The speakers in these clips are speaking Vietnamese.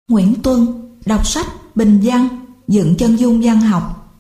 Nguyễn Tuân đọc sách bình văn, dựng chân dung văn học.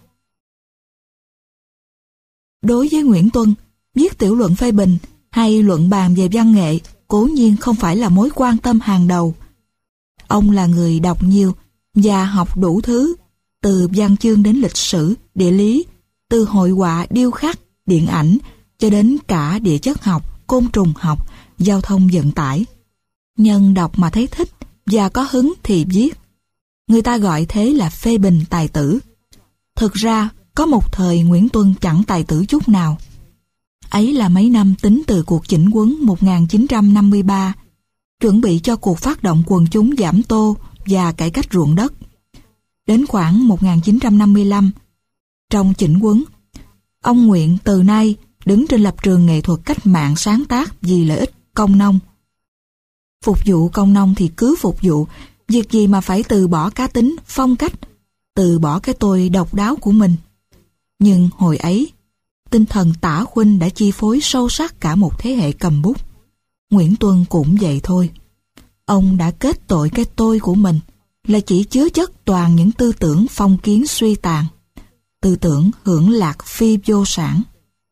Đối với Nguyễn Tuân, viết tiểu luận phê bình hay luận bàn về văn nghệ cố nhiên không phải là mối quan tâm hàng đầu. Ông là người đọc nhiều và học đủ thứ, từ văn chương đến lịch sử, địa lý, từ hội họa, điêu khắc, điện ảnh cho đến cả địa chất học, côn trùng học, giao thông vận tải. Nhân đọc mà thấy thích và có hứng thì viết. Người ta gọi thế là phê bình tài tử. Thực ra, có một thời Nguyễn Tuân chẳng tài tử chút nào. Ấy là mấy năm tính từ cuộc chỉnh quân 1953, chuẩn bị cho cuộc phát động quần chúng giảm tô và cải cách ruộng đất. Đến khoảng 1955, trong chỉnh quân, ông nguyện từ nay đứng trên lập trường nghệ thuật cách mạng sáng tác vì lợi ích công nông. Phục vụ công nông thì cứ phục vụ, việc gì mà phải từ bỏ cá tính, phong cách, từ bỏ cái tôi độc đáo của mình. Nhưng hồi ấy, tinh thần Tả Huynh đã chi phối sâu sắc cả một thế hệ cầm bút. Nguyễn Tuân cũng vậy thôi. Ông đã kết tội cái tôi của mình là chỉ chứa chất toàn những tư tưởng phong kiến suy tàn, tư tưởng hưởng lạc phi vô sản.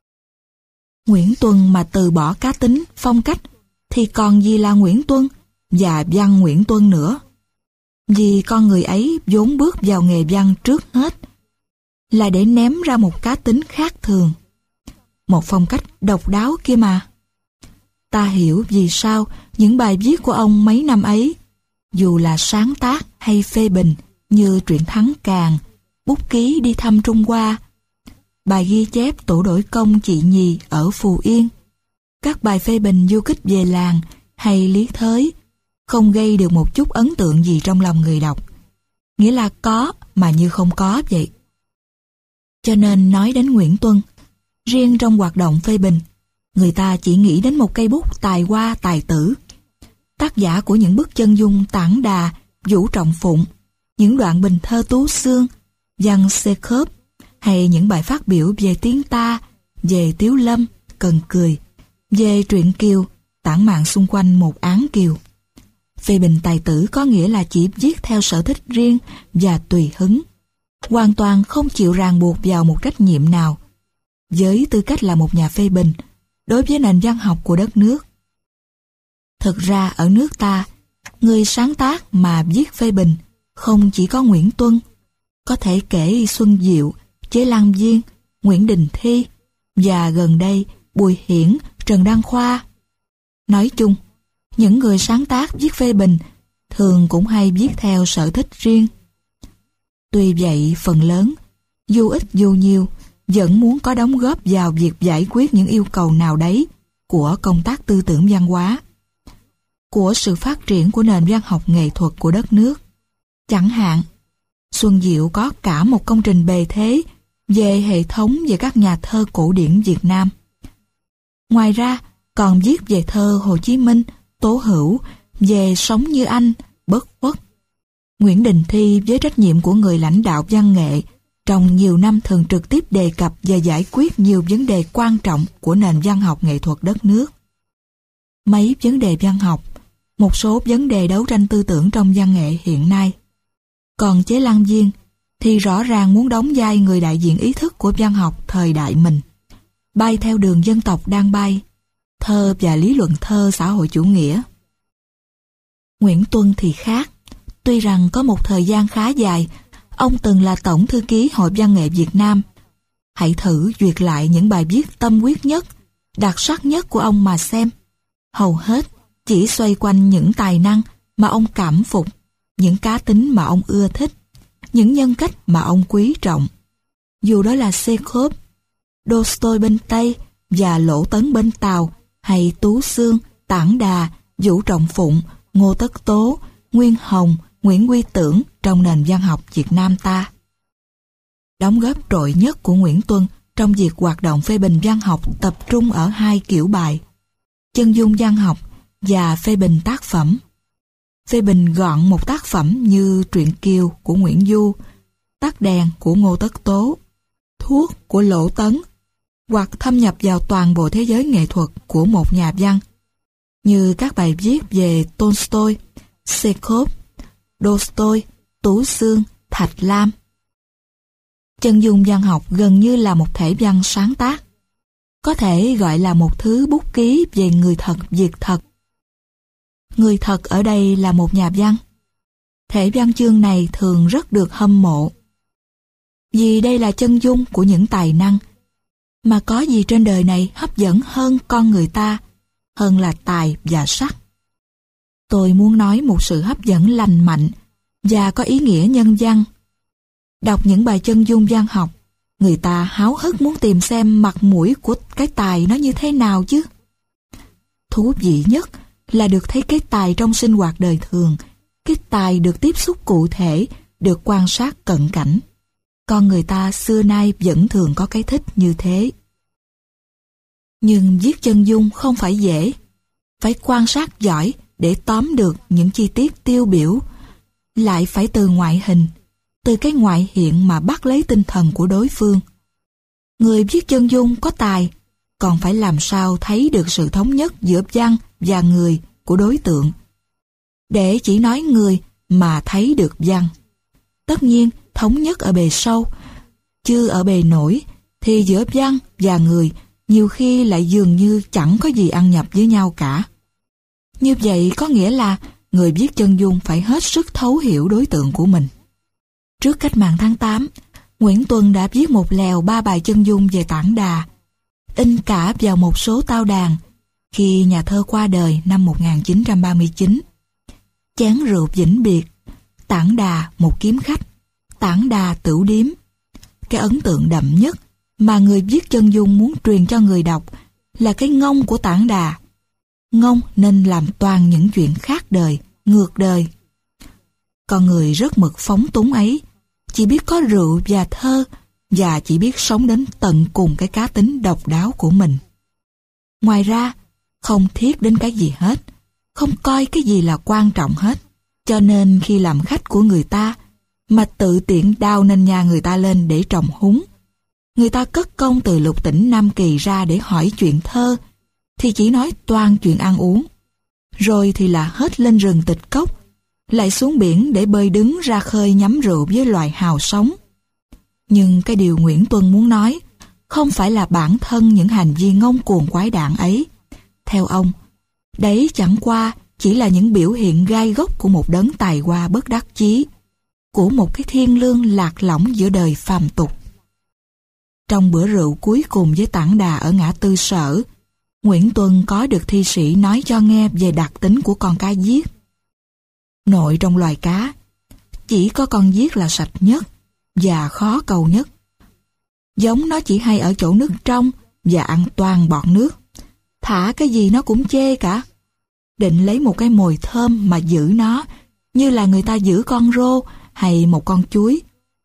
Nguyễn Tuân mà từ bỏ cá tính, phong cách thì còn gì là Nguyễn Tuân và văn Nguyễn Tuân nữa. Vì con người ấy vốn bước vào nghề văn trước hết là để ném ra một cá tính khác thường, một phong cách độc đáo kia mà. Ta hiểu vì sao những bài viết của ông mấy năm ấy, dù là sáng tác hay phê bình như Truyện Thắng Càn, Bút ký đi thăm Trung Hoa, bài ghi chép tổ đổi công chị Nhì ở Phù Yên, các bài phê bình du kích về làng hay lý thới, không gây được một chút ấn tượng gì trong lòng người đọc. Nghĩa là có mà như không có vậy. Cho nên nói đến Nguyễn Tuân, riêng trong hoạt động phê bình, người ta chỉ nghĩ đến một cây bút tài hoa tài tử, tác giả của những bức chân dung Tản Đà, Vũ Trọng Phụng, những đoạn bình thơ Tú Xương, văn Xê Khớp, hay những bài phát biểu về tiếng ta, về Tiếu Lâm, Cần Cười, về truyện Kiều, tản mạn xung quanh một án Kiều. Phê bình tài tử có nghĩa là chỉ viết theo sở thích riêng và tùy hứng, hoàn toàn không chịu ràng buộc vào một trách nhiệm nào, với tư cách là một nhà phê bình đối với nền văn học của đất nước. Thực ra ở nước ta, người sáng tác mà viết phê bình không chỉ có Nguyễn Tuân, có thể kể Xuân Diệu, Chế Lan Viên, Nguyễn Đình Thi và gần đây Bùi Hiển, Trần Đăng Khoa. Nói chung, những người sáng tác viết phê bình thường cũng hay viết theo sở thích riêng. Tuy vậy, phần lớn, dù ít dù nhiều, vẫn muốn có đóng góp vào việc giải quyết những yêu cầu nào đấy của công tác tư tưởng văn hóa, của sự phát triển của nền văn học nghệ thuật của đất nước. Chẳng hạn, Xuân Diệu có cả một công trình bề thế về hệ thống về các nhà thơ cổ điển Việt Nam. Ngoài ra, còn viết về thơ Hồ Chí Minh, Tố Hữu, về Sống Như Anh, Bất Khuất. Nguyễn Đình Thi với trách nhiệm của người lãnh đạo văn nghệ trong nhiều năm thường trực tiếp đề cập và giải quyết nhiều vấn đề quan trọng của nền văn học nghệ thuật đất nước. Mấy vấn đề văn học, một số vấn đề đấu tranh tư tưởng trong văn nghệ hiện nay. Còn Chế Lan Viên thì rõ ràng muốn đóng vai người đại diện ý thức của văn học thời đại mình, bay theo đường dân tộc đang bay, thơ và lý luận thơ xã hội chủ nghĩa. Nguyễn Tuân thì khác. Tuy rằng có một thời gian khá dài, ông từng là Tổng thư ký Hội Văn nghệ Việt Nam. Hãy thử duyệt lại những bài viết tâm huyết nhất, đặc sắc nhất của ông mà xem. Hầu hết chỉ xoay quanh những tài năng mà ông cảm phục, những cá tính mà ông ưa thích, những nhân cách mà ông quý trọng. Dù đó là Chekhov, Tolstoy bên Tây và Lỗ Tấn bên Tàu, hay Tú Xương, Tản Đà, Vũ Trọng Phụng, Ngô Tất Tố, Nguyên Hồng, Nguyễn Quy Tưởng trong nền văn học Việt Nam ta. Đóng góp trội nhất của Nguyễn Tuân trong việc hoạt động phê bình văn học tập trung ở hai kiểu bài: chân dung văn học và phê bình tác phẩm. Phê bình gọn một tác phẩm như Truyện Kiều của Nguyễn Du, Tắt đèn của Ngô Tất Tố, Thuốc của Lỗ Tấn, hoặc thâm nhập vào toàn bộ thế giới nghệ thuật của một nhà văn, như các bài viết về Tolstoy, Chekhov, Tolstoy, Tú Xương, Thạch Lam. Chân dung văn học gần như là một thể văn sáng tác, có thể gọi là một thứ bút ký về người thật việc thật. Người thật ở đây là một nhà văn. Thể văn chương này thường rất được hâm mộ, vì đây là chân dung của những tài năng. Mà có gì trên đời này hấp dẫn hơn con người ta, hơn là tài và sắc. Tôi muốn nói một sự hấp dẫn lành mạnh và có ý nghĩa nhân văn. Đọc những bài chân dung văn học, người ta háo hức muốn tìm xem mặt mũi của cái tài nó như thế nào chứ. Thú vị nhất là được thấy cái tài trong sinh hoạt đời thường, cái tài được tiếp xúc cụ thể, được quan sát cận cảnh. Con người ta xưa nay vẫn thường có cái thích như thế. Nhưng viết chân dung không phải dễ, phải quan sát giỏi để tóm được những chi tiết tiêu biểu, lại phải từ ngoại hình, từ cái ngoại hiện mà bắt lấy tinh thần của đối phương. Người viết chân dung có tài, còn phải làm sao thấy được sự thống nhất giữa văn và người của đối tượng, để chỉ nói người mà thấy được văn. Tất nhiên, thống nhất ở bề sâu, chứ ở bề nổi thì giữa văn và người nhiều khi lại dường như chẳng có gì ăn nhập với nhau cả. Như vậy có nghĩa là người viết chân dung phải hết sức thấu hiểu đối tượng của mình. Trước cách mạng tháng 8, Nguyễn Tuân đã viết một lèo 3 bài chân dung về Tản Đà, in cả vào một số tao đàn khi nhà thơ qua đời năm 1939. Chén rượu vĩnh biệt, Tản Đà một kiếm khách, Tản Đà tửu điếm. Cái ấn tượng đậm nhất mà người viết chân dung muốn truyền cho người đọc là cái ngông của Tản Đà. Ngông nên làm toàn những chuyện khác đời, ngược đời. Con người rất mực phóng túng ấy, chỉ biết có rượu và thơ, và chỉ biết sống đến tận cùng cái cá tính độc đáo của mình. Ngoài ra, không thiết đến cái gì hết, không coi cái gì là quan trọng hết. Cho nên khi làm khách của người ta, mà tự tiện đào nền nhà người ta lên để trồng húng, người ta cất công từ lục tỉnh Nam Kỳ ra để hỏi chuyện thơ, thì chỉ nói toàn chuyện ăn uống. Rồi thì là hết lên rừng tịch cốc, lại xuống biển để bơi đứng ra khơi nhắm rượu với loài hào sống. Nhưng cái điều Nguyễn Tuân muốn nói không phải là bản thân những hành vi ngông cuồng quái đản ấy. Theo ông, đấy chẳng qua chỉ là những biểu hiện gai góc của một đấng tài hoa bất đắc chí, của một cái thiên lương lạc lõng giữa đời phàm tục. Trong bữa rượu cuối cùng với Tản Đà ở ngã tư Sở, Nguyễn Tuân có được thi sĩ nói cho nghe về đặc tính của con cá giết. Nội trong loài cá, chỉ có con giết là sạch nhất và khó cầu nhất. Giống nó chỉ hay ở chỗ nước trong và ăn toàn bọt nước. Thả cái gì nó cũng chê cả. Định lấy một cái mồi thơm mà giữ nó, như là người ta giữ con rô hay một con chuối.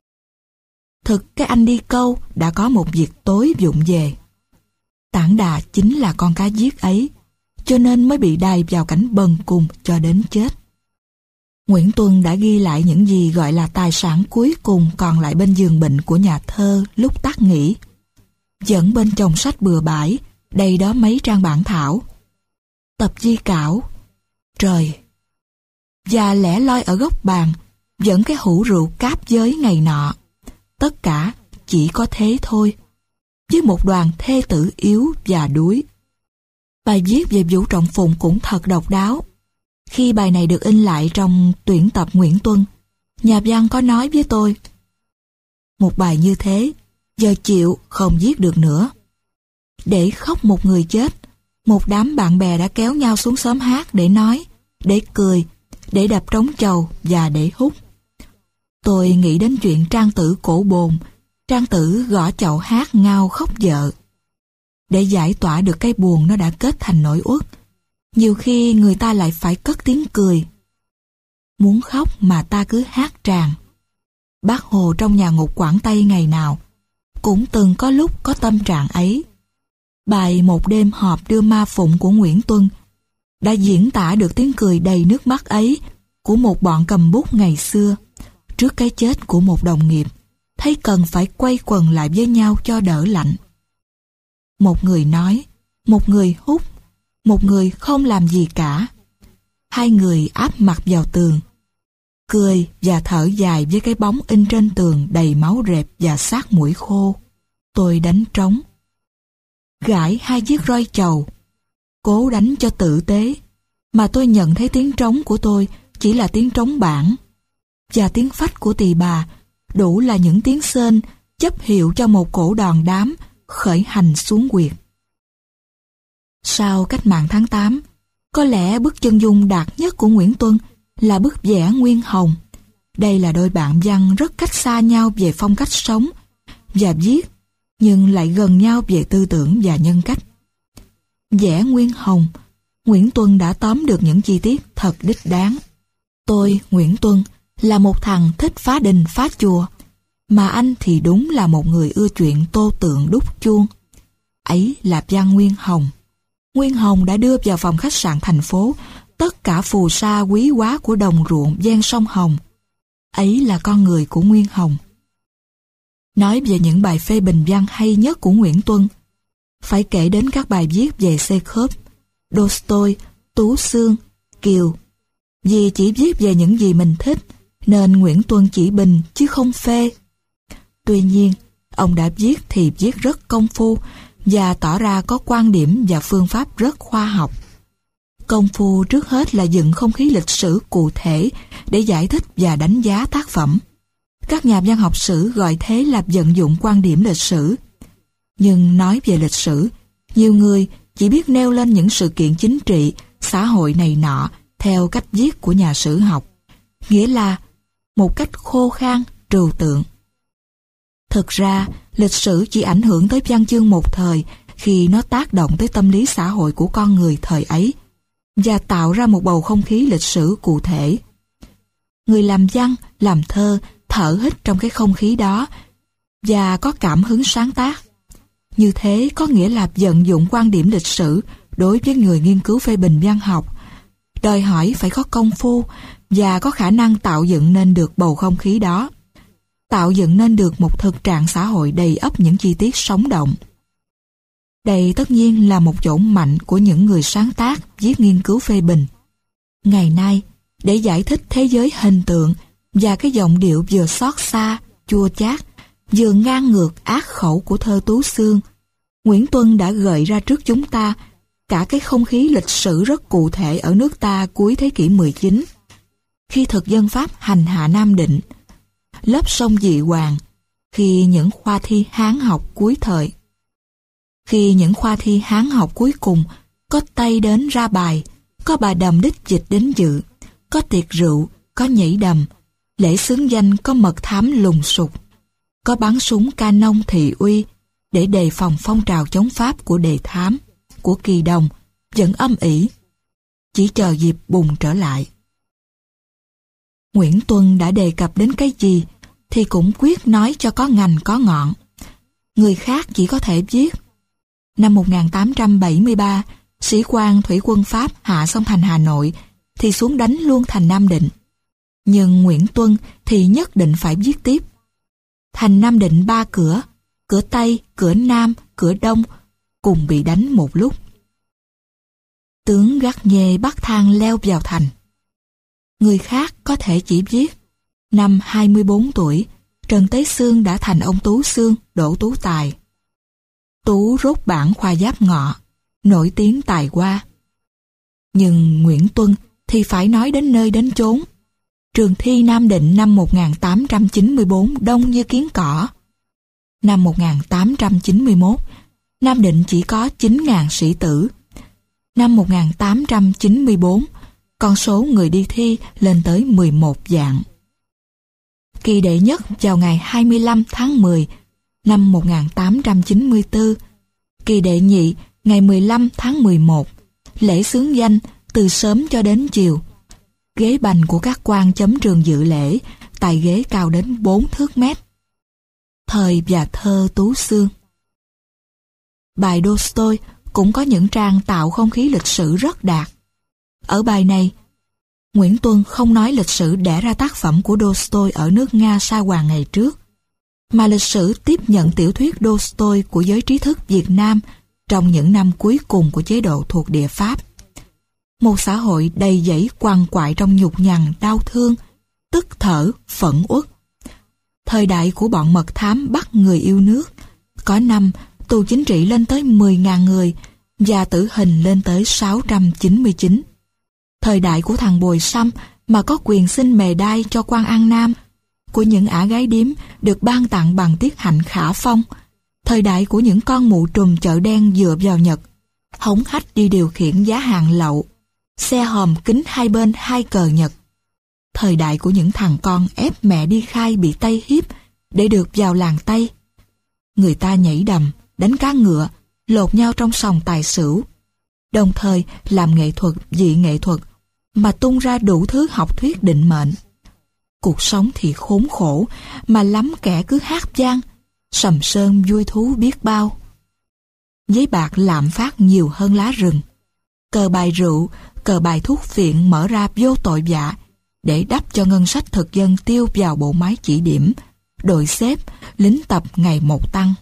Thực cái anh đi câu đã có một việc tối vụng về. Tản Đà chính là con cá giết ấy, cho nên mới bị đày vào cảnh bần cùng cho đến chết. Nguyễn Tuân đã ghi lại những gì gọi là tài sản cuối cùng còn lại bên giường bệnh của nhà thơ lúc tắt nghỉ. Dẫn bên chồng sách bừa bãi, đầy đó mấy trang bản thảo, tập di cảo, trời, và lẻ loi ở góc bàn, dẫn cái hũ rượu cáp giới ngày nọ. Tất cả chỉ có thế thôi, với một đoàn thê tử yếu và đuối. Bài viết về Vũ Trọng Phụng cũng thật độc đáo. Khi bài này được in lại trong tuyển tập Nguyễn Tuân, nhà văn có nói với tôi: một bài như thế, giờ chịu không viết được nữa. Để khóc một người chết, một đám bạn bè đã kéo nhau xuống xóm hát để nói, để cười, để đập trống chầu và để hút. Tôi nghĩ đến chuyện Trang Tử cổ bồn, Trang Tử gõ chậu hát ngao khóc vợ. Để giải tỏa được cái buồn nó đã kết thành nỗi uất, nhiều khi người ta lại phải cất tiếng cười. Muốn khóc mà ta cứ hát tràn. Bác Hồ trong nhà ngục Quảng Tây ngày nào cũng từng có lúc có tâm trạng ấy. Bài Một đêm họp đưa ma phụng của Nguyễn Tuân đã diễn tả được tiếng cười đầy nước mắt ấy của một bọn cầm bút ngày xưa trước cái chết của một đồng nghiệp, thấy cần phải quay quần lại với nhau cho đỡ lạnh. Một người nói, một người hút, một người không làm gì cả. Hai người áp mặt vào tường. cười và thở dài với cái bóng in trên tường đầy máu rệp và xác mũi khô. Tôi đánh trống, gãi 2 chiếc roi chầu, cố đánh cho tử tế, mà tôi nhận thấy tiếng trống của tôi chỉ là tiếng trống bản, và tiếng phách của tỳ bà đủ là những tiếng sên chấp hiệu cho một cổ đòn đám khởi hành xuống quyệt. Sau cách mạng tháng 8, có lẽ bức chân dung đạt nhất của Nguyễn Tuân là bức vẽ Nguyên Hồng. Đây là đôi bạn văn rất cách xa nhau về phong cách sống và viết, nhưng lại gần nhau về tư tưởng và nhân cách. Vẽ Nguyên Hồng, Nguyễn Tuân đã tóm được những chi tiết thật đích đáng. Tôi, Nguyễn Tuân, là một thằng thích phá đình phá chùa, mà anh thì đúng là một người ưa chuyện tô tượng đúc chuông. Ấy là văn Nguyên Hồng. Nguyên Hồng đã đưa vào phòng khách sạn thành phố tất cả phù sa quý hóa của đồng ruộng ven sông Hồng. Ấy là con người của Nguyên Hồng. Nói về những bài phê bình văn hay nhất của Nguyễn Tuân, phải kể đến các bài viết về Chekhov, Tolstoy, Tú Xương, Kiều. Vì chỉ viết về những gì mình thích, nên Nguyễn Tuân chỉ bình chứ không phê. Tuy nhiên, ông đã viết thì viết rất công phu và tỏ ra có quan điểm và phương pháp rất khoa học. Công phu trước hết là dựng không khí lịch sử cụ thể để giải thích và đánh giá tác phẩm. Các nhà văn học sử gọi thế là vận dụng quan điểm lịch sử. Nhưng nói về lịch sử, nhiều người chỉ biết nêu lên những sự kiện chính trị, xã hội này nọ theo cách viết của nhà sử học, nghĩa là một cách khô khan, trừu tượng. Thực ra, lịch sử chỉ ảnh hưởng tới văn chương một thời khi nó tác động tới tâm lý xã hội của con người thời ấy và tạo ra một bầu không khí lịch sử cụ thể. Người làm văn, làm thơ thở hít trong cái không khí đó và có cảm hứng sáng tác. Như thế có nghĩa là vận dụng quan điểm lịch sử đối với người nghiên cứu phê bình văn học, đòi hỏi phải có công phu và có khả năng tạo dựng nên được bầu không khí đó, tạo dựng nên được một thực trạng xã hội đầy ắp những chi tiết sống động. Đây tất nhiên là một chỗ mạnh của những người sáng tác viết nghiên cứu phê bình. Ngày nay, để giải thích thế giới hình tượng và cái giọng điệu vừa xót xa, chua chát, vừa ngang ngược ác khẩu của thơ Tú Xương, Nguyễn Tuân đã gợi ra trước chúng ta cả cái không khí lịch sử rất cụ thể ở nước ta cuối thế kỷ 19, khi thực dân Pháp hành hạ Nam Định, lớp sông Dị Hoàng, khi những khoa thi Hán học cuối thời. Khi những khoa thi Hán học cuối cùng có Tây đến ra bài, có bà Đầm đích dịch đến dự, có tiệc rượu, có nhảy đầm, lễ xướng danh có mật thám lùng sục, có bắn súng canon thị uy để đề phòng phong trào chống Pháp của Đề Thám, của Kỳ Đồng, vẫn âm ỉ, chỉ chờ dịp bùng trở lại. Nguyễn Tuân đã đề cập đến cái gì thì cũng quyết nói cho có ngành có ngọn. Người khác chỉ có thể viết. Năm 1873, sĩ quan thủy quân Pháp hạ xong thành Hà Nội thì xuống đánh luôn thành Nam Định. Nhưng Nguyễn Tuân thì nhất định phải viết tiếp. Thành Nam Định 3 cửa, cửa Tây, cửa Nam, cửa Đông cùng bị đánh một lúc. Tướng Garnier bắt thang leo vào thành. Người khác có thể chỉ viết năm 24 tuổi, Trần Tế Xương đã thành ông Tú Xương, Đỗ Tú Tài. Tú rốt bản khoa giáp ngọ, nổi tiếng tài hoa. Nhưng Nguyễn Tuân thì phải nói đến nơi đến chốn. Trường thi Nam Định năm 1894 đông như kiến cỏ. Năm 1891, Nam Định chỉ có 9.000 sĩ tử. Năm 1894, con số người đi thi lên tới 11 vạn. Kỳ đệ nhất vào ngày 25 tháng 10 năm 1894, kỳ đệ nhị ngày 15 tháng 11, lễ xướng danh từ sớm cho đến chiều. Ghế bành của các quan chấm trường dự lễ, tại ghế cao đến 4 thước mét. Thời và thơ Tú Xương. Bài Tolstoy cũng có những trang tạo không khí lịch sử rất đạt. Ở bài này, Nguyễn Tuân không nói lịch sử đẻ ra tác phẩm của Tolstoy ở nước Nga sa hoàng ngày trước, mà lịch sử tiếp nhận tiểu thuyết Tolstoy của giới trí thức Việt Nam trong những năm cuối cùng của chế độ thuộc địa Pháp. Một xã hội đầy dẫy quằn quại trong nhục nhằn, đau thương, tức thở, phẫn uất. Thời đại của bọn mật thám bắt người yêu nước, có năm tù chính trị lên tới 10.000 người và tử hình lên tới 699. Thời đại của thằng Bồi Săm mà có quyền xin mề đai cho quan An Nam, của những ả gái điếm được ban tặng bằng tiết hạnh khả phong. Thời đại của những con mụ trùm chợ đen dựa vào Nhật, hống hách đi điều khiển giá hàng lậu, xe hòm kính hai bên hai cờ Nhật. Thời đại của những thằng con ép mẹ đi khai bị Tây hiếp để được vào làng Tây. Người ta nhảy đầm, đánh cá ngựa, lột nhau trong sòng tài xỉu, đồng thời làm nghệ thuật dị nghệ thuật mà tung ra đủ thứ học thuyết định mệnh. Cuộc sống thì khốn khổ, mà lắm kẻ cứ hát vang, sầm sơn vui thú biết bao. Giấy bạc lạm phát nhiều hơn lá rừng. Cờ bài rượu, cờ bài thuốc phiện mở ra vô tội vạ để đắp cho ngân sách thực dân tiêu vào bộ máy chỉ điểm, đội xếp, lính tập ngày một tăng.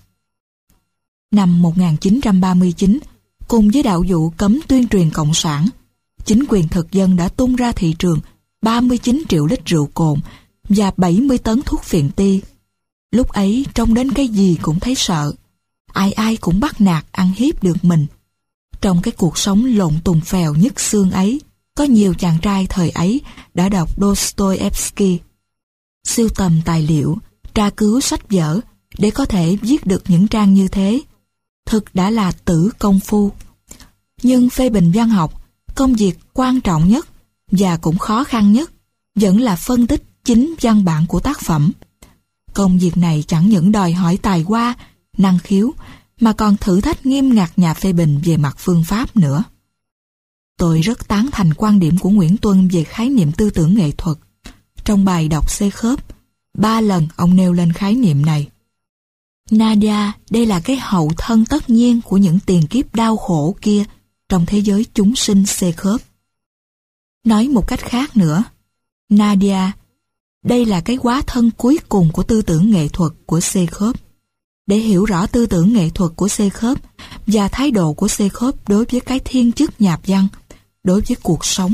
Năm 1939, cùng với đạo vụ cấm tuyên truyền cộng sản, chính quyền thực dân đã tung ra thị trường 39 triệu lít rượu cồn và 70 tấn thuốc phiện ti. Lúc ấy trông đến cái gì cũng thấy sợ, ai ai cũng bắt nạt ăn hiếp được mình. Trong cái cuộc sống lộn tùng phèo nhức xương ấy, có nhiều chàng trai thời ấy đã đọc Dostoevsky, sưu tầm tài liệu, tra cứu sách vở để có thể viết được những trang như thế. Thực đã là tử công phu. Nhưng phê bình văn học, công việc quan trọng nhất và cũng khó khăn nhất vẫn là phân tích chính văn bản của tác phẩm. Công việc này chẳng những đòi hỏi tài hoa, năng khiếu, mà còn thử thách nghiêm ngặt nhà phê bình về mặt phương pháp nữa. Tôi rất tán thành quan điểm của Nguyễn Tuân về khái niệm tư tưởng nghệ thuật. Trong bài đọc C khớp, 3 lần ông nêu lên khái niệm này. Nadia, đây là cái hậu thân tất nhiên của những tiền kiếp đau khổ kia trong thế giới chúng sinh C khớp. Nói một cách khác nữa, Nadia, đây là cái hóa thân cuối cùng của tư tưởng nghệ thuật của C khớp. Để hiểu rõ tư tưởng nghệ thuật của C khớp và thái độ của C khớp đối với cái thiên chức nhạc văn, đối với cuộc sống.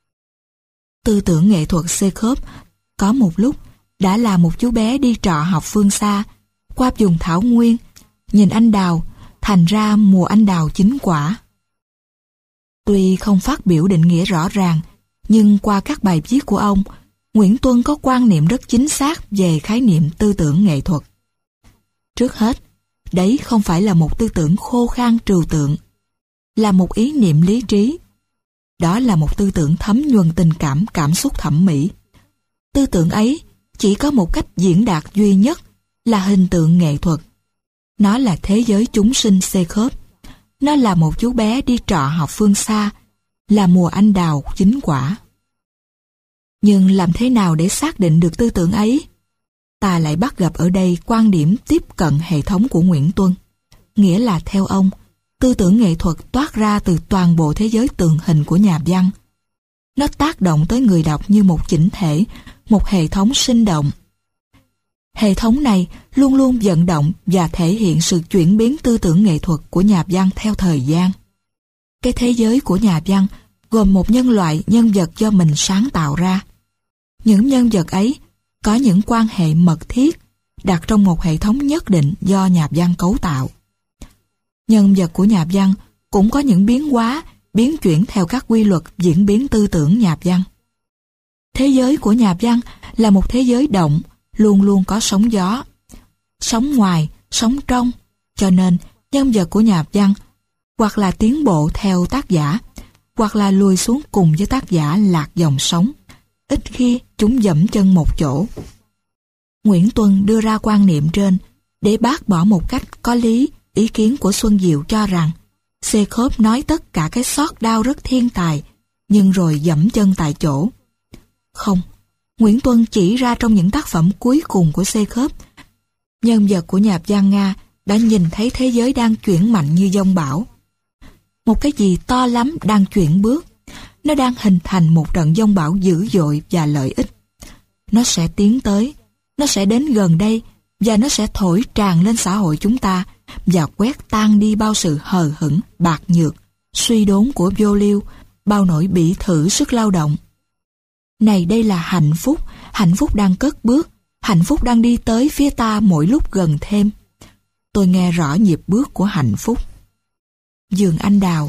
Tư tưởng nghệ thuật C khớp có một lúc đã là một chú bé đi trọ học phương xa, qua vùng thảo nguyên, nhìn anh đào, thành ra mùa anh đào chín quả. Tuy không phát biểu định nghĩa rõ ràng, nhưng qua các bài viết của ông, Nguyễn Tuân có quan niệm rất chính xác về khái niệm tư tưởng nghệ thuật. Trước hết, đấy không phải là một tư tưởng khô khan trừu tượng, là một ý niệm lý trí. Đó là một tư tưởng thấm nhuần tình cảm, cảm xúc thẩm mỹ. Tư tưởng ấy chỉ có một cách diễn đạt duy nhất là hình tượng nghệ thuật. Nó là thế giới chúng sinh C khớp. Nó là một chú bé đi trọ học phương xa, là mùa anh đào chín quả. Nhưng làm thế nào để xác định được tư tưởng ấy? Ta lại bắt gặp ở đây quan điểm tiếp cận hệ thống của Nguyễn Tuân. Nghĩa là theo ông, tư tưởng nghệ thuật toát ra từ toàn bộ thế giới tường hình của nhà văn. Nó tác động tới người đọc như một chỉnh thể, một hệ thống sinh động. Hệ thống này luôn luôn vận động và thể hiện sự chuyển biến tư tưởng nghệ thuật của nhà văn theo thời gian. Cái thế giới của nhà văn gồm một nhân loại nhân vật do mình sáng tạo ra. Những nhân vật ấy có những quan hệ mật thiết đặt trong một hệ thống nhất định do nhà văn cấu tạo. Nhân vật của nhà văn cũng có những biến hóa, biến chuyển theo các quy luật diễn biến tư tưởng nhà văn. Thế giới của nhà văn là một thế giới động, luôn luôn có sóng gió. Sóng ngoài, sóng trong, cho nên nhân vật của nhà văn hoặc là tiến bộ theo tác giả, hoặc là lùi xuống cùng với tác giả lạc dòng sóng. Ít khi chúng dẫm chân một chỗ. Nguyễn Tuân đưa ra quan niệm trên để bác bỏ một cách có lý ý kiến của Xuân Diệu cho rằng C khớp nói tất cả cái xót đau rất thiên tài, nhưng rồi dẫm chân tại chỗ. Không, Nguyễn Tuân chỉ ra trong những tác phẩm cuối cùng của C khớp, nhân vật của nhà văn Nga đã nhìn thấy thế giới đang chuyển mạnh như giông bão. Một cái gì to lắm đang chuyển bước. Nó đang hình thành một trận giông bão dữ dội và lợi ích. Nó sẽ tiến tới, nó sẽ đến gần đây và nó sẽ thổi tràn lên xã hội chúng ta và quét tan đi bao sự hờ hững, bạc nhược, suy đốn của vô liêu, bao nỗi bỉ thử sức lao động. Này đây là hạnh phúc đang cất bước, hạnh phúc đang đi tới phía ta mỗi lúc gần thêm. Tôi nghe rõ nhịp bước của hạnh phúc. Dương Anh Đào.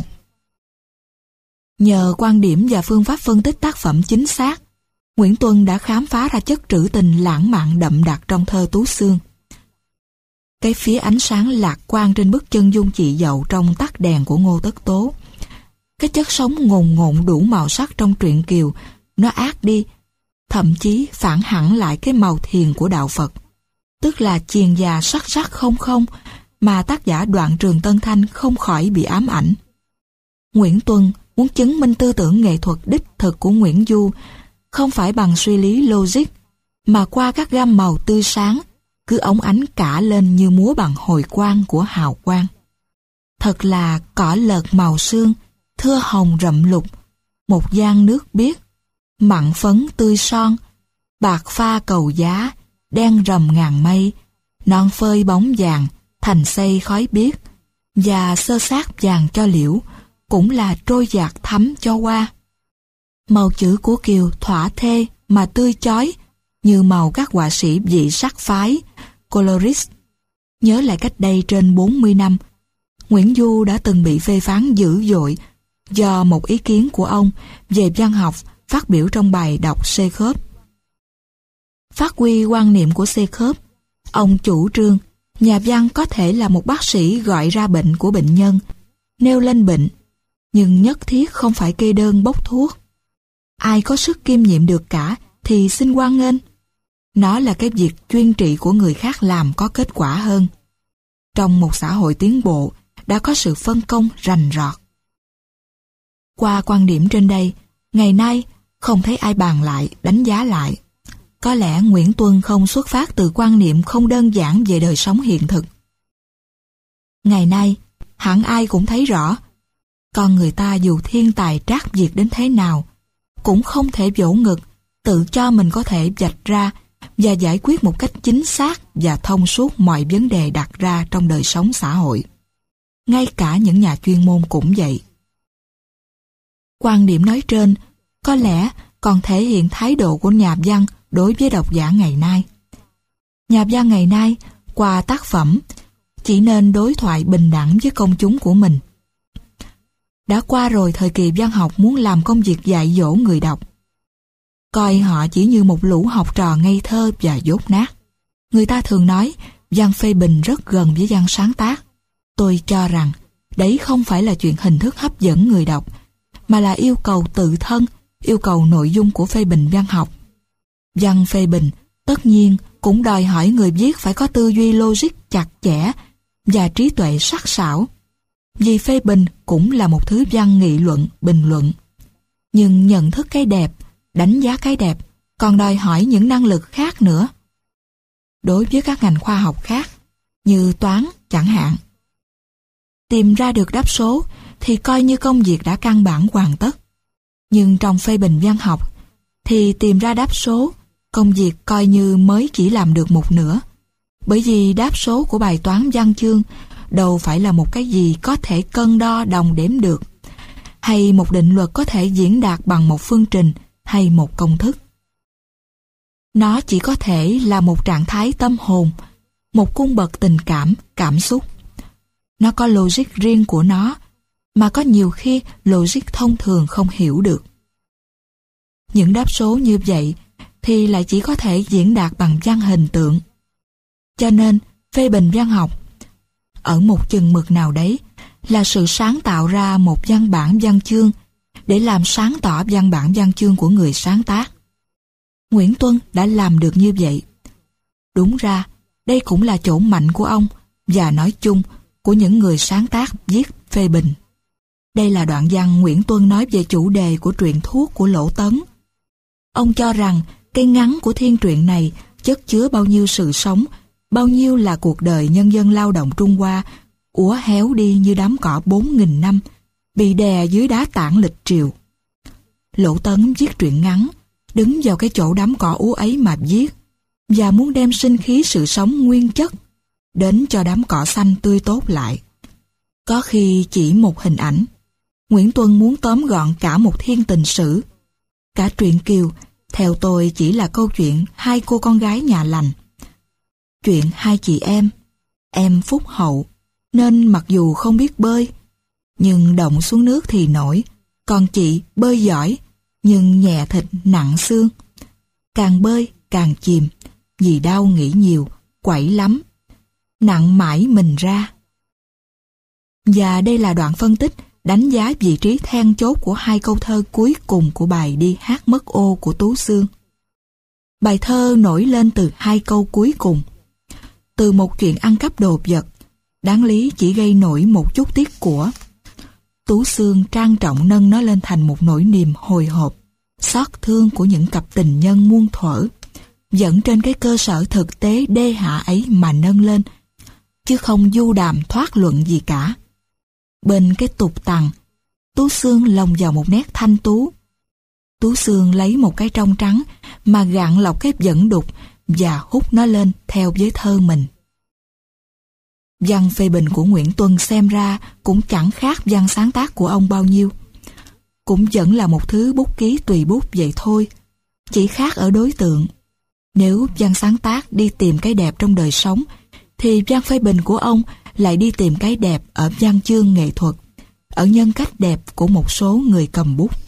Nhờ quan điểm và phương pháp phân tích tác phẩm chính xác, Nguyễn Tuân đã khám phá ra chất trữ tình lãng mạn đậm đặc trong thơ Tú Xương. Cái phía ánh sáng lạc quan trên bức chân dung chị dậu trong Tắt đèn của Ngô Tất Tố. Cái chất sống ngồn ngộn đủ màu sắc trong truyện Kiều, nó át đi, thậm chí phản hẳn lại cái màu thiền của đạo Phật. Tức là chiền già sắc sắc không không, mà tác giả Đoạn Trường Tân Thanh không khỏi bị ám ảnh. Nguyễn Tuân muốn chứng minh tư tưởng nghệ thuật đích thực của Nguyễn Du không phải bằng suy lý logic, mà qua các gam màu tươi sáng, cứ óng ánh cả lên như múa bằng hồi quang của hào quang. Thật là cỏ lợt màu sương, thưa hồng rậm lục, một giang nước biếc, mặn phấn tươi son, bạc pha cầu giá, đen rầm ngàn mây, non phơi bóng vàng, thành xây khói biếc, và sơ sát vàng cho liễu, cũng là trôi dạt thắm cho hoa. Màu chữ của Kiều thỏa thê mà tươi chói, như màu các họa sĩ dị sắc phái, colorist. Nhớ lại cách đây trên 40 năm, Nguyễn Du đã từng bị phê phán dữ dội do một ý kiến của ông về văn học phát biểu trong bài đọc Chekhov. Phát huy quan niệm của Chekhov, ông chủ trương nhà văn có thể là một bác sĩ gọi ra bệnh của bệnh nhân, nêu lên bệnh, nhưng nhất thiết không phải kê đơn bốc thuốc. Ai có sức kiêm nhiệm được cả thì xin hoan nghênh. Nó là cái việc chuyên trị của người khác làm có kết quả hơn. Trong một xã hội tiến bộ, đã có sự phân công rành rọt. Qua quan điểm trên đây, ngày nay không thấy ai bàn lại, đánh giá lại. Có lẽ Nguyễn Tuân không xuất phát từ quan niệm không đơn giản về đời sống hiện thực. Ngày nay, hẳn ai cũng thấy rõ, con người ta dù thiên tài trác việt đến thế nào, cũng không thể vỗ ngực, tự cho mình có thể vạch ra và giải quyết một cách chính xác và thông suốt mọi vấn đề đặt ra trong đời sống xã hội. Ngay cả những nhà chuyên môn cũng vậy. Quan điểm nói trên có lẽ còn thể hiện thái độ của nhà văn đối với độc giả ngày nay. Nhà văn ngày nay, qua tác phẩm, chỉ nên đối thoại bình đẳng với công chúng của mình. Đã qua rồi thời kỳ văn học muốn làm công việc dạy dỗ người đọc. Coi họ chỉ như một lũ học trò ngây thơ và dốt nát. Người ta thường nói văn phê bình rất gần với văn sáng tác. Tôi cho rằng đấy không phải là chuyện hình thức hấp dẫn người đọc, mà là yêu cầu tự thân, yêu cầu nội dung của phê bình văn học. Văn phê bình tất nhiên cũng đòi hỏi người viết phải có tư duy logic chặt chẽ và trí tuệ sắc sảo. Vì phê bình cũng là một thứ văn nghị luận, bình luận. Nhưng nhận thức cái đẹp, đánh giá cái đẹp còn đòi hỏi những năng lực khác nữa. Đối với các ngành khoa học khác, như toán chẳng hạn, tìm ra được đáp số thì coi như công việc đã căn bản hoàn tất. Nhưng trong phê bình văn học thì tìm ra đáp số, công việc coi như mới chỉ làm được một nửa. Bởi vì đáp số của bài toán văn chương đâu phải là một cái gì có thể cân đo đong đếm được, hay một định luật có thể diễn đạt bằng một phương trình hay một công thức. Nó chỉ có thể là một trạng thái tâm hồn, một cung bậc tình cảm, cảm xúc. Nó có logic riêng của nó, mà có nhiều khi logic thông thường không hiểu được. Những đáp số như vậy thì lại chỉ có thể diễn đạt bằng văn hình tượng. Cho nên, phê bình văn học, ở một chừng mực nào đấy, là sự sáng tạo ra một văn bản văn chương để làm sáng tỏ văn bản văn chương của người sáng tác. Nguyễn Tuân đã làm được như vậy. Đúng ra, đây cũng là chỗ mạnh của ông và nói chung của những người sáng tác viết phê bình. Đây là đoạn văn Nguyễn Tuân nói về chủ đề của truyện Thuốc của Lỗ Tấn. Ông cho rằng cây ngắn của thiên truyện này chất chứa bao nhiêu sự sống, bao nhiêu là cuộc đời nhân dân lao động Trung Hoa úa héo đi như đám cỏ 4.000 năm, bị đè dưới đá tảng lịch triều. Lỗ Tấn viết truyện ngắn, đứng vào cái chỗ đám cỏ úa ấy mà viết, và muốn đem sinh khí sự sống nguyên chất đến cho đám cỏ xanh tươi tốt lại. Có khi chỉ một hình ảnh, Nguyễn Tuân muốn tóm gọn cả một thiên tình sử, cả truyện Kiều theo tôi chỉ là câu chuyện hai cô con gái nhà lành. Chuyện hai chị em phúc hậu, nên mặc dù không biết bơi, nhưng động xuống nước thì nổi, còn chị bơi giỏi, nhưng nhẹ thịt nặng xương. Càng bơi càng chìm, vì đau nghĩ nhiều, quẩy lắm, nặng mãi mình ra. Và đây là đoạn phân tích đánh giá vị trí then chốt của hai câu thơ cuối cùng của bài Đi hát mất ô của Tú Xương. Bài thơ nổi lên từ hai câu cuối cùng. Từ một chuyện ăn cắp đồ vật, đáng lý chỉ gây nổi một chút tiếc của, Tú Xương trang trọng nâng nó lên thành một nỗi niềm hồi hộp, xót thương của những cặp tình nhân muôn thuở, dẫn trên cái cơ sở thực tế đê hạ ấy mà nâng lên, chứ không du đàm thoát luận gì cả. Bên cái tục tằng, Tú Xương lồng vào một nét thanh tú. Tú Xương lấy một cái trong trắng mà gạn lọc cái dẫn đục và hút nó lên theo với thơ mình. Văn phê bình của Nguyễn Tuân xem ra cũng chẳng khác văn sáng tác của ông bao nhiêu. Cũng vẫn là một thứ bút ký tùy bút vậy thôi, chỉ khác ở đối tượng. Nếu văn sáng tác đi tìm cái đẹp trong đời sống, thì văn phê bình của ông lại đi tìm cái đẹp ở văn chương nghệ thuật, ở nhân cách đẹp của một số người cầm bút.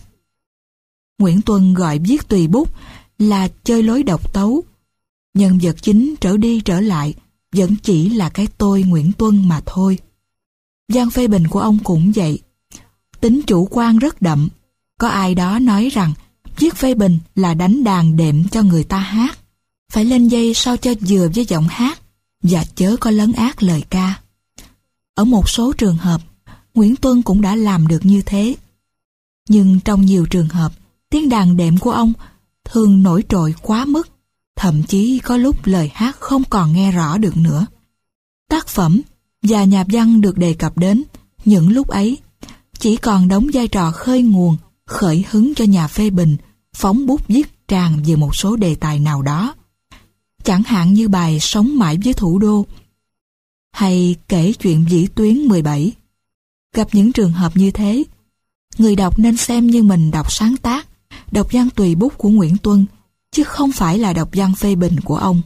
Nguyễn Tuân gọi viết tùy bút là chơi lối độc tấu. Nhân vật chính trở đi trở lại vẫn chỉ là cái tôi Nguyễn Tuân mà thôi. Văn phê bình của ông cũng vậy. Tính chủ quan rất đậm. Có ai đó nói rằng viết phê bình là đánh đàn đệm cho người ta hát, phải lên dây sao cho vừa với giọng hát và chớ có lấn át lời ca. Ở một số trường hợp, Nguyễn Tuân cũng đã làm được như thế. Nhưng trong nhiều trường hợp, tiếng đàn đệm của ông thường nổi trội quá mức, thậm chí có lúc lời hát không còn nghe rõ được nữa. Tác phẩm và nhà văn được đề cập đến những lúc ấy chỉ còn đóng vai trò khơi nguồn, khởi hứng cho nhà phê bình phóng bút viết tràn về một số đề tài nào đó. Chẳng hạn như bài Sống mãi với thủ đô, hay Kể chuyện Vĩ Tuyến 17. Gặp những trường hợp như thế, người đọc nên xem như mình đọc sáng tác, đọc văn tùy bút của Nguyễn Tuân, chứ không phải là đọc văn phê bình của ông.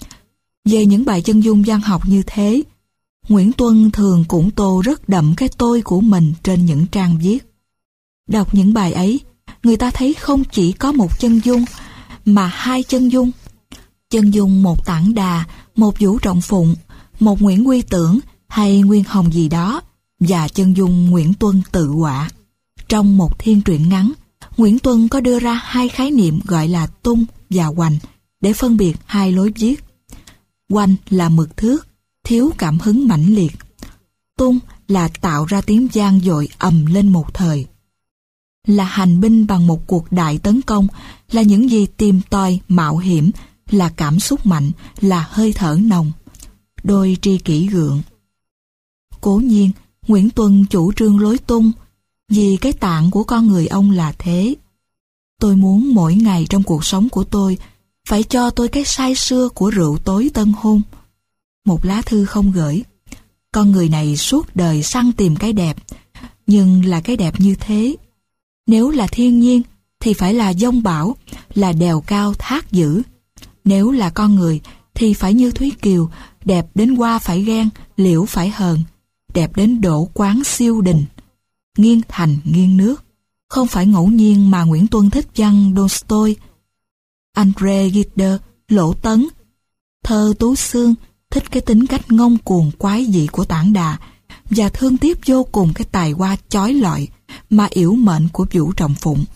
Về những bài chân dung văn học như thế, Nguyễn Tuân thường cũng tô rất đậm cái tôi của mình trên những trang viết. Đọc những bài ấy, người ta thấy không chỉ có một chân dung, mà hai chân dung. Chân dung một Tản Đà, một Vũ Trọng Phụng, một Nguyễn Quy Tưởng hay Nguyên Hồng gì đó, và chân dung Nguyễn Tuân tự họa. Trong một thiên truyện ngắn, Nguyễn Tuân có đưa ra hai khái niệm gọi là tung và hoành để phân biệt hai lối viết. Hoành là mực thước, thiếu cảm hứng mãnh liệt. Tung là tạo ra tiếng vang dội ầm lên một thời. Là hành binh bằng một cuộc đại tấn công, là những gì tìm tòi, mạo hiểm, là cảm xúc mạnh, là hơi thở nồng. Đôi tri kỷ gượng. Cố nhiên, Nguyễn Tuân chủ trương lối tung, vì cái tạng của con người ông là thế. Tôi muốn mỗi ngày trong cuộc sống của tôi phải cho tôi cái say sưa của rượu tối tân hôn. Một lá thư không gửi. Con người này suốt đời săn tìm cái đẹp, nhưng là cái đẹp như thế. Nếu là thiên nhiên thì phải là dông bão, là đèo cao thác dữ. Nếu là con người thì phải như Thúy Kiều, đẹp đến hoa phải ghen, liễu phải hờn, đẹp đến đổ quán siêu đình, nghiêng thành nghiêng nước. Không phải ngẫu nhiên mà Nguyễn Tuân thích văn Tolstoy, André Gide, Lỗ Tấn. Thơ Tú Xương thích cái tính cách ngông cuồng quái dị của Tản Đà và thương tiếc vô cùng cái tài hoa chói lọi mà yểu mệnh của Vũ Trọng Phụng.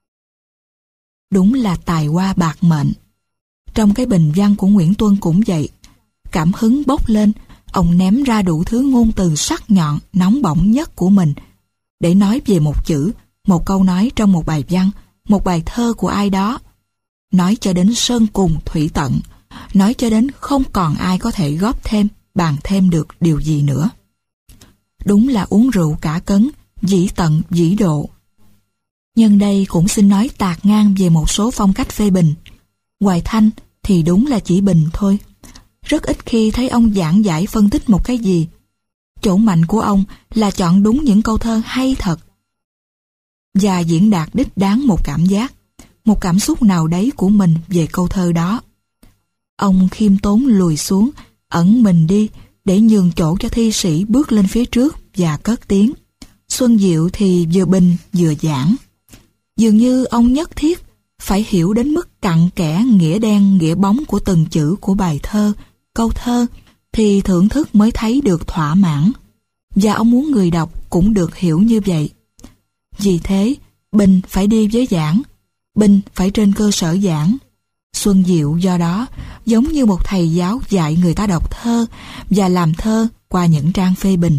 Đúng là tài hoa bạc mệnh. Trong cái bình văn của Nguyễn Tuân cũng vậy. Cảm hứng bốc lên, ông ném ra đủ thứ ngôn từ sắc nhọn, nóng bỏng nhất của mình để nói về một chữ, một câu nói trong một bài văn, một bài thơ của ai đó. Nói cho đến sơn cùng thủy tận, nói cho đến không còn ai có thể góp thêm, bàn thêm được điều gì nữa. Đúng là uống rượu cả cấn, dĩ tận dĩ độ. Nhân đây cũng xin nói tạt ngang về một số phong cách phê bình. Hoài Thanh thì đúng là chỉ bình thôi. Rất ít khi thấy ông giảng giải phân tích một cái gì. Chỗ mạnh của ông là chọn đúng những câu thơ hay thật và diễn đạt đích đáng một cảm giác. một cảm xúc nào đấy của mình về câu thơ đó. Ông khiêm tốn lùi xuống, ẩn mình đi để nhường chỗ cho thi sĩ bước lên phía trước và cất tiếng. Xuân Diệu thì vừa bình vừa giảng. Dường như ông nhất thiết phải hiểu đến mức cặn kẽ nghĩa đen nghĩa bóng của từng chữ của bài thơ, câu thơ, thì thưởng thức mới thấy được thỏa mãn. Và ông muốn người đọc cũng được hiểu như vậy. Vì thế, bình phải đi với giảng, bình phải trên cơ sở giảng. Xuân Diệu do đó giống như một thầy giáo dạy người ta đọc thơ và làm thơ qua những trang phê bình.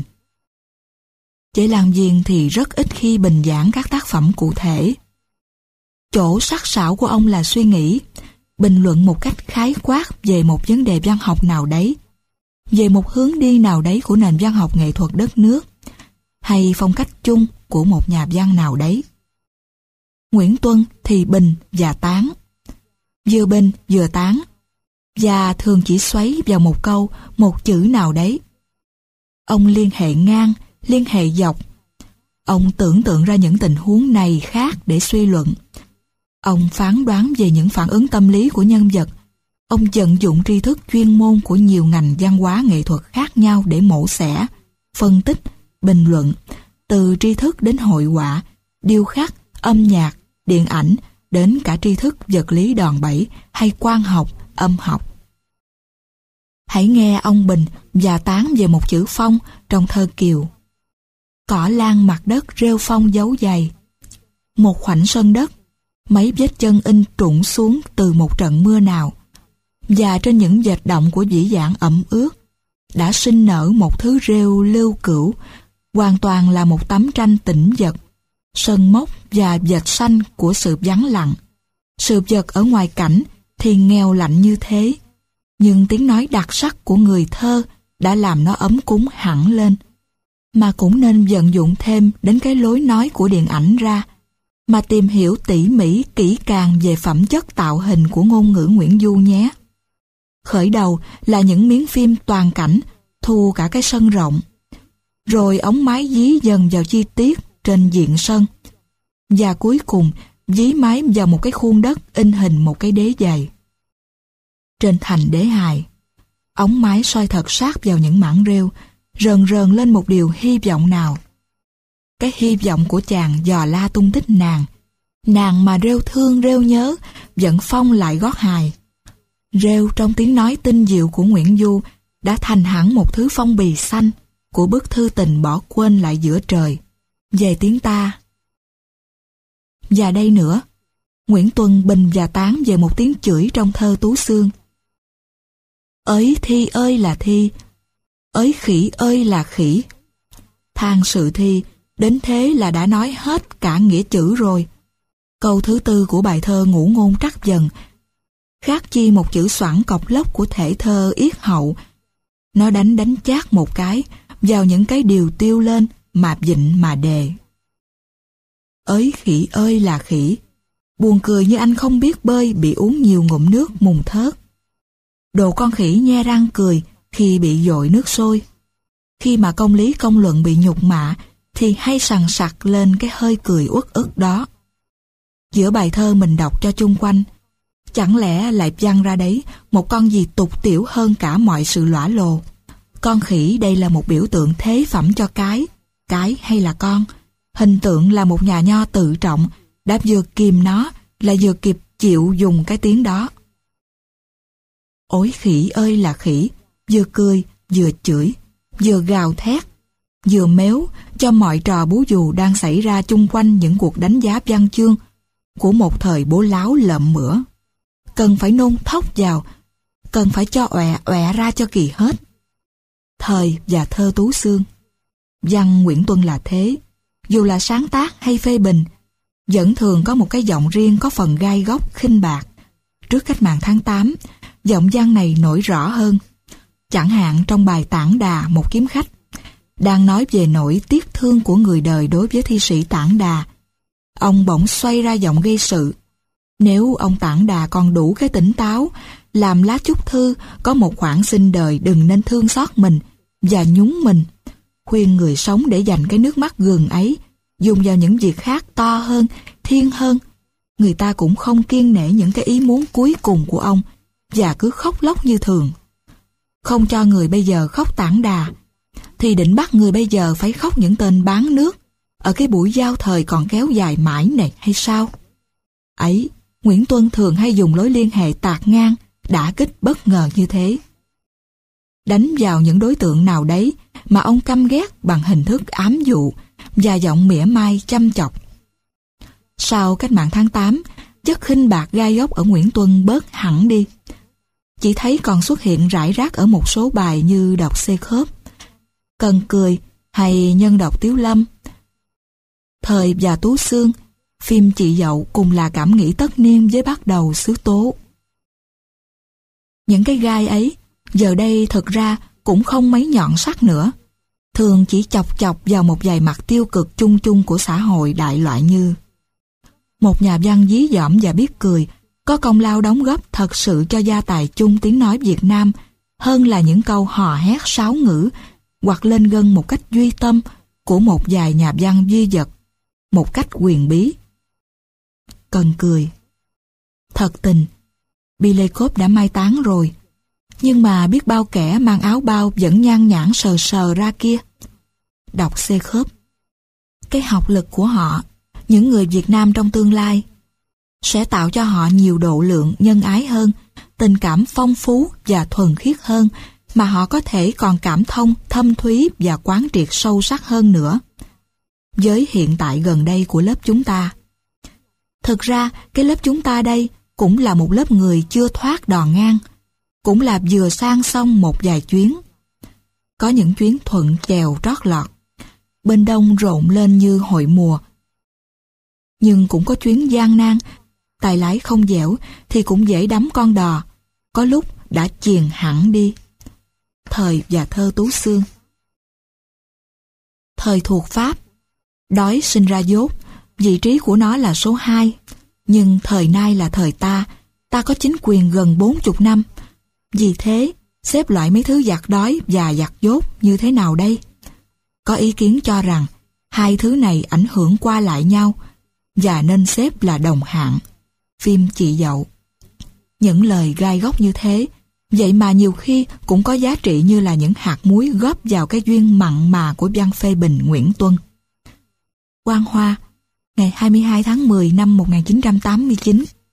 Chế Lan Viên thì rất ít khi bình giảng các tác phẩm cụ thể. Chỗ sắc sảo của ông là suy nghĩ, bình luận một cách khái quát về một vấn đề văn học nào đấy, về một hướng đi nào đấy của nền văn học nghệ thuật đất nước, hay phong cách chung của một nhà văn nào đấy. Nguyễn Tuân thì bình và tán, vừa bình vừa tán, và thường chỉ xoáy vào một câu, một chữ nào đấy. Ông liên hệ ngang, liên hệ dọc. Ông tưởng tượng ra những tình huống này khác để suy luận. Ông phán đoán về những phản ứng tâm lý của nhân vật. Ông vận dụng tri thức chuyên môn của nhiều ngành văn hóa nghệ thuật khác nhau để mổ xẻ, phân tích, bình luận, từ tri thức đến hội họa, điêu khắc, âm nhạc, điện ảnh, đến cả tri thức vật lý đòn bẩy hay quang học, âm học. Hãy nghe ông bình và tán về một chữ phong trong thơ Kiều. Cỏ lan mặt đất rêu phong dấu dày. Một khoảnh sân đất, mấy vết chân in trũng xuống từ một trận mưa nào, và trên những vệt động của dĩ dãn ẩm ướt đã sinh nở một thứ rêu lưu cửu, hoàn toàn là một tấm tranh tĩnh vật, sân mốc và vệt xanh của sự vắng lặng. Sự vật ở ngoài cảnh thì nghèo lạnh như thế, nhưng tiếng nói đặc sắc của người thơ đã làm nó ấm cúng hẳn lên. Mà cũng nên vận dụng thêm đến cái lối nói của điện ảnh ra, mà tìm hiểu tỉ mỉ kỹ càng về phẩm chất tạo hình của ngôn ngữ Nguyễn Du nhé. Khởi đầu là những miếng phim toàn cảnh thu cả cái sân rộng, rồi ống máy dí dần vào chi tiết trên diện sân, và cuối cùng dí máy vào một cái khuôn đất in hình một cái đế giày. Trên thành đế hài, ống máy soi thật sát vào những mảng rêu, rần rần lên một điều hy vọng nào. Cái hy vọng của chàng dò la tung tích nàng mà rêu thương rêu nhớ vẫn phong lại gót hài. Rêu trong tiếng nói tinh diệu của Nguyễn Du đã thành hẳn một thứ phong bì xanh của bức thư tình bỏ quên lại giữa trời về tiếng ta. Và đây nữa, Nguyễn Tuân bình và tán về một tiếng chửi trong thơ Tú Xương. Ới thi ơi là thi, ới khỉ ơi là khỉ. Than sự thi, đến thế là đã nói hết cả nghĩa chữ rồi. Câu thứ tư của bài thơ Ngũ Ngôn Trắc Dần khác chi một chữ xoảng cọc lốc của thể thơ Yết Hậu. Nó đánh chát một cái vào những cái điều tiêu lên mà vịnh mà đề. Ới khỉ ơi là khỉ, buồn cười như anh không biết bơi bị uống nhiều ngụm nước mùng thớt. Đồ con khỉ nhe răng cười khi bị dội nước sôi. Khi mà công lý công luận bị nhục mạ thì hay sằng sặc lên cái hơi cười uất ức đó. Giữa bài thơ mình đọc cho chung quanh, chẳng lẽ lại văng ra đấy một con gì tục tiểu hơn cả mọi sự lõa lồ. Con khỉ đây là một biểu tượng thế phẩm cho cái hay là con. Hình tượng là một nhà nho tự trọng đã vừa kìm nó là vừa kịp chịu dùng cái tiếng đó. Ối khỉ ơi là khỉ, vừa cười, vừa chửi, vừa gào thét, vừa méo cho mọi trò bú dù đang xảy ra chung quanh những cuộc đánh giá văn chương của một thời bố láo lợm mửa. Cần phải nôn thốc vào, cần phải cho ọe ra cho kỳ hết. Thời và thơ Tú Xương, văn Nguyễn Tuân là thế, dù là sáng tác hay phê bình, vẫn thường có một cái giọng riêng có phần gai góc khinh bạc. Trước cách mạng tháng 8, giọng văn này nổi rõ hơn. Chẳng hạn trong bài Tản Đà một kiếm khách, đang nói về nỗi tiếc thương của người đời đối với thi sĩ Tản Đà, ông bỗng xoay ra giọng gây sự. Nếu ông Tản Đà còn đủ cái tỉnh táo, làm lá chúc thư có một khoản xin đời đừng nên thương xót mình và nhúng mình, khuyên người sống để dành cái nước mắt gừng ấy dùng vào những việc khác to hơn, thiên hơn, người ta cũng không kiêng nể những cái ý muốn cuối cùng của ông và cứ khóc lóc như thường. Không cho người bây giờ khóc tản đà, thì định bắt người bây giờ phải khóc những tên bán nước ở cái buổi giao thời còn kéo dài mãi này hay sao? Ấy, Nguyễn Tuân thường hay dùng lối liên hệ tạt ngang, đả kích bất ngờ như thế. Đánh vào những đối tượng nào đấy mà ông căm ghét bằng hình thức ám dụ và giọng mỉa mai chăm chọc. Sau cách mạng tháng 8, chất khinh bạc gai góc ở Nguyễn Tuân bớt hẳn đi. Chỉ thấy còn xuất hiện rải rác ở một số bài như đọc Xê Khớp, Cần Cười hay Nhân đọc Tiếu Lâm. Thời và Tú Xương, phim Chị Dậu cùng là cảm nghĩ tất niên với bắt đầu xứ Tố. Những cái gai ấy giờ đây thực ra cũng không mấy nhọn sắc nữa, thường chỉ chọc chọc vào một vài mặt tiêu cực chung chung của xã hội đại loại như: một nhà văn dí dỏm và biết cười, có công lao đóng góp thật sự cho gia tài chung tiếng nói Việt Nam hơn là những câu hò hét sáo ngữ hoặc lên gân một cách duy tâm của một vài nhà văn duy vật một cách quyền bí. Cần Cười. Thật tình, Bilekov đã mai táng rồi, nhưng mà biết bao kẻ mang áo bao vẫn nhan nhãn sờ sờ ra kia. Đọc Xê Khớp. Cái học lực của họ, những người Việt Nam trong tương lai, sẽ tạo cho họ nhiều độ lượng nhân ái hơn, tình cảm phong phú và thuần khiết hơn, mà họ có thể còn cảm thông, thâm thúy và quán triệt sâu sắc hơn nữa. Với hiện tại gần đây của lớp chúng ta, thực ra cái lớp chúng ta đây cũng là một lớp người chưa thoát đò ngang, cũng là vừa sang xong một vài chuyến. Có những chuyến thuận chèo trót lọt, bên đông rộn lên như hội mùa. Nhưng cũng có chuyến gian nan, tài lái không dẻo thì cũng dễ đắm con đò, có lúc đã chìm hẳn đi. Thời và thơ Tú Xương. Thời thuộc Pháp, đói sinh ra dốt, vị trí của nó là số 2, nhưng thời nay là thời ta có chính quyền gần 40 năm. Vì thế, xếp loại mấy thứ giặc đói và giặc dốt như thế nào đây? Có ý kiến cho rằng hai thứ này ảnh hưởng qua lại nhau và nên xếp là đồng hạng. Phim Chị Dậu. Những lời gai góc như thế, vậy mà nhiều khi cũng có giá trị như là những hạt muối góp vào cái duyên mặn mà của văn phê bình Nguyễn Tuân. Quan Hoa, ngày 22 tháng 10 năm 1989.